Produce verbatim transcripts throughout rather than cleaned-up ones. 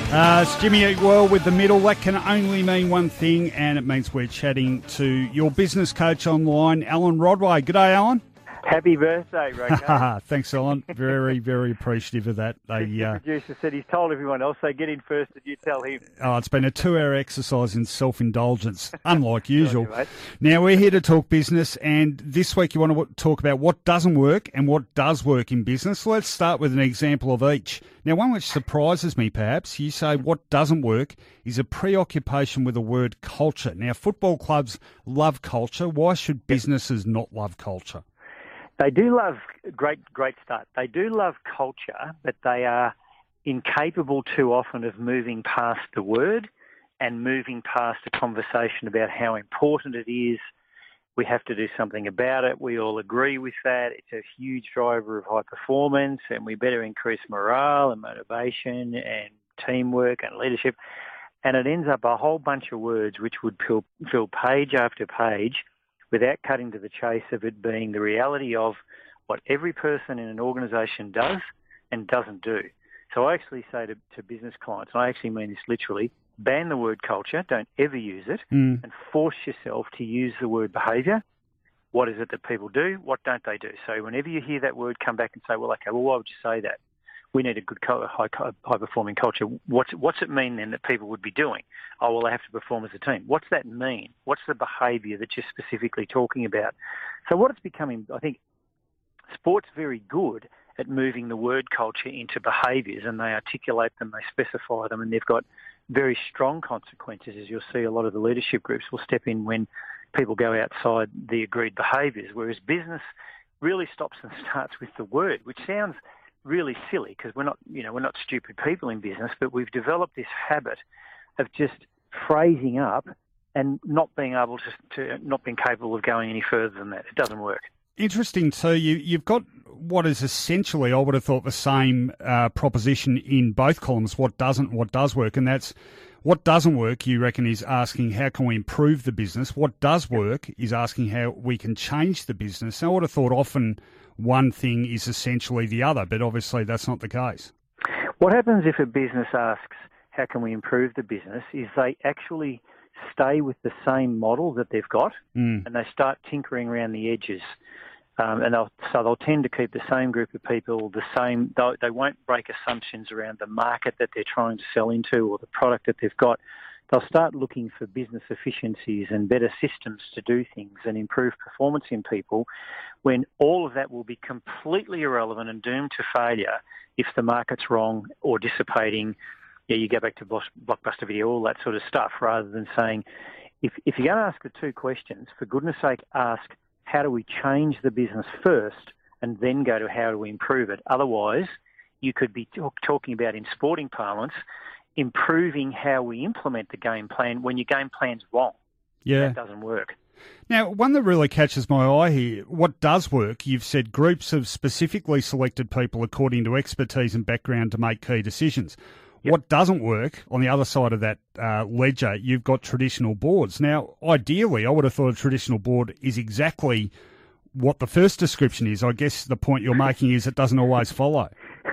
Uh, it's Jimmy Eat World with the middle. That can only mean one thing, and it means we're chatting to your business coach online, Alan Rodway. G'day, Alan. Happy birthday, Rico. Thanks, Alan. Very, very appreciative of that. They, the uh, producer said he's told everyone else, so get in first and you tell him. Oh, it's been a two-hour exercise in self-indulgence, unlike usual. You, now, we're here to talk business, and this week you want to talk about what doesn't work and what does work in business. Let's start with an example of each. Now, one which surprises me, perhaps, you say what doesn't work is a preoccupation with the word culture. Now, football clubs love culture. Why should businesses not love culture? They do love, great, great start. They do love culture, but they are incapable too often of moving past the word and moving past a conversation about how important it is. We have to do something about it. We all agree with that. It's a huge driver of high performance, and we better increase morale and motivation and teamwork and leadership. And it ends up a whole bunch of words which would fill, fill page after page without cutting to the chase of it being the reality of what every person in an organisation does and doesn't do. So I actually say to, to business clients, and I actually mean this literally, ban the word culture, don't ever use it, mm. and force yourself to use the word behaviour. What is it that people do? What don't they do? So whenever you hear that word, come back and say, well, okay, well, why would you say that? We need a good high, high-performing culture. What's, what's it mean then that people would be doing? Oh, well, they have to perform as a team. What's that mean? What's the behaviour that you're specifically talking about? So what it's becoming, I think, sport's very good at moving the word culture into behaviours, and they articulate them, they specify them, and they've got very strong consequences, as you'll see a lot of the leadership groups will step in when people go outside the agreed behaviours, whereas business really stops and starts with the word, which sounds really silly because we're not, you know, we're not stupid people in business, but we've developed this habit of just phrasing up and not being able to, to not being capable of going any further than that. It doesn't work. Interesting too. You, you've got what is essentially, I would have thought, the same uh, proposition in both columns. What doesn't, what does work, and that's what doesn't work. You reckon is asking how can we improve the business. What does work is asking how we can change the business. Now, I would have thought often one thing is essentially the other, but obviously that's not the case. What happens if a business asks, how can we improve the business, is they actually stay with the same model that they've got mm. and they start tinkering around the edges. Um, and they'll, so they'll tend to keep the same group of people, the same, they won't break assumptions around the market that they're trying to sell into or the product that they've got. They'll start looking for business efficiencies and better systems to do things and improve performance in people, when all of that will be completely irrelevant and doomed to failure if the market's wrong or dissipating. Yeah, you go back to Blockbuster Video, all that sort of stuff, rather than saying, if, if you're going to ask the two questions, for goodness sake, ask, how do we change the business first and then go to how do we improve it? Otherwise, you could be talk, talking about, in sporting parlance, improving how we implement the game plan when your game plan's wrong. Yeah. That doesn't work. Now, one that really catches my eye here, what does work, you've said groups have specifically selected people according to expertise and background to make key decisions. Yep. What doesn't work, on the other side of that uh, ledger, you've got traditional boards. Now, ideally, I would have thought a traditional board is exactly what the first description is. I guess the point you're making is it doesn't always follow.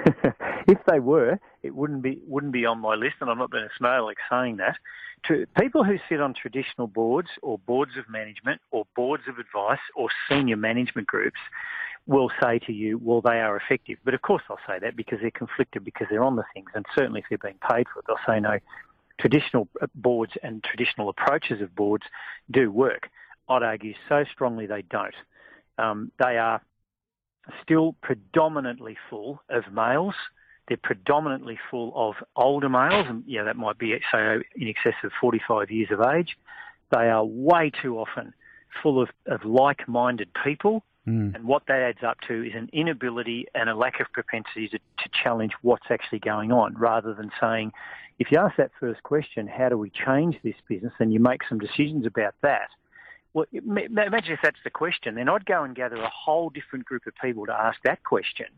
If they were, it wouldn't be wouldn't be on my list, and I'm not being a snowflake saying that. To people who sit on traditional boards or boards of management or boards of advice or senior management groups will say to you, well, they are effective. But of course they'll say that because they're conflicted, because they're on the things, and certainly if they're being paid for it, they'll say no. Traditional boards and traditional approaches of boards do work. I'd argue so strongly they don't. Um, they are still predominantly full of males. They're predominantly full of older males, and yeah, that might be, say, in excess of forty-five years of age. They are way too often full of, of like-minded people, mm. and what that adds up to is an inability and a lack of propensity to, to challenge what's actually going on, rather than saying, if you ask that first question, how do we change this business, and you make some decisions about that. Well, imagine if that's the question, then I'd go and gather a whole different group of people to ask that question,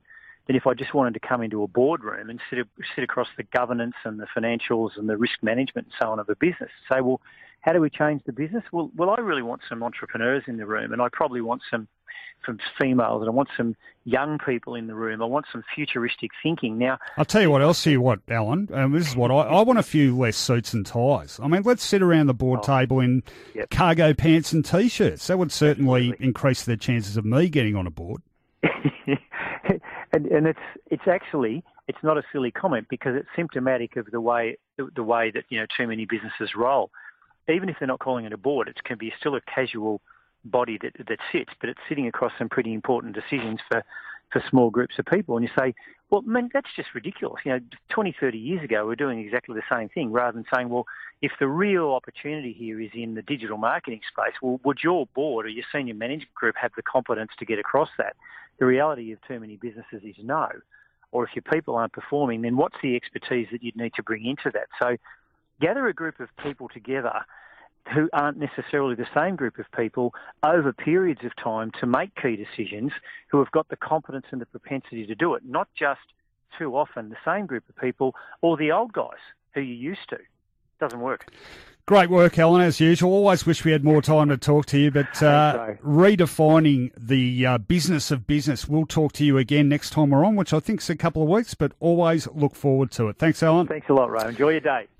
than if I just wanted to come into a boardroom and sit, sit across the governance and the financials and the risk management and so on of a business. Say, well, how do we change the business? Well, well, I really want some entrepreneurs in the room, and I probably want some from females, and I want some young people in the room. I want some futuristic thinking. Now, I'll tell you what else you want, Alan. Um, this is what I, I want: a few less suits and ties. I mean, let's sit around the board oh, table in yep. cargo pants and t-shirts. That would certainly Absolutely. increase the chances of me getting on a board. and, and it's it's actually it's not a silly comment, because it's symptomatic of the way the way that you know too many businesses roll. Even if they're not calling it a board, it can be still a casual body that that sits, but it's sitting across some pretty important decisions for, for small groups of people. And you say, well, man, that's just ridiculous. You know, twenty, thirty years ago, we're doing exactly the same thing, rather than saying, well, if the real opportunity here is in the digital marketing space, well, would your board or your senior management group have the competence to get across that? The reality of too many businesses is no. Or if your people aren't performing, then what's the expertise that you'd need to bring into that? So gather a group of people together who aren't necessarily the same group of people over periods of time to make key decisions, who have got the competence and the propensity to do it, not just too often the same group of people or the old guys who you're used to. Doesn't work. Great work, Alan, as usual. Always wish we had more time to talk to you, but uh, so. redefining the uh, business of business. We'll talk to you again next time we're on, which I think is a couple of weeks, but always look forward to it. Thanks, Alan. Thanks a lot, Ray. Enjoy your day.